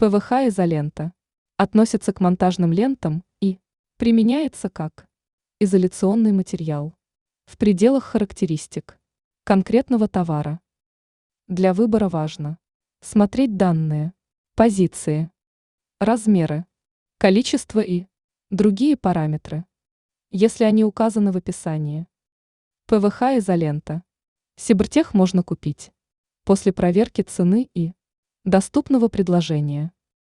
ПВХ-изолента относится к монтажным лентам и применяется как изоляционный материал в пределах характеристик конкретного товара. Для выбора важно смотреть данные, позиции, размеры, количество и другие параметры, если они указаны в описании. ПВХ-изолента Сибртех можно купить после проверки цены и доступного предложения.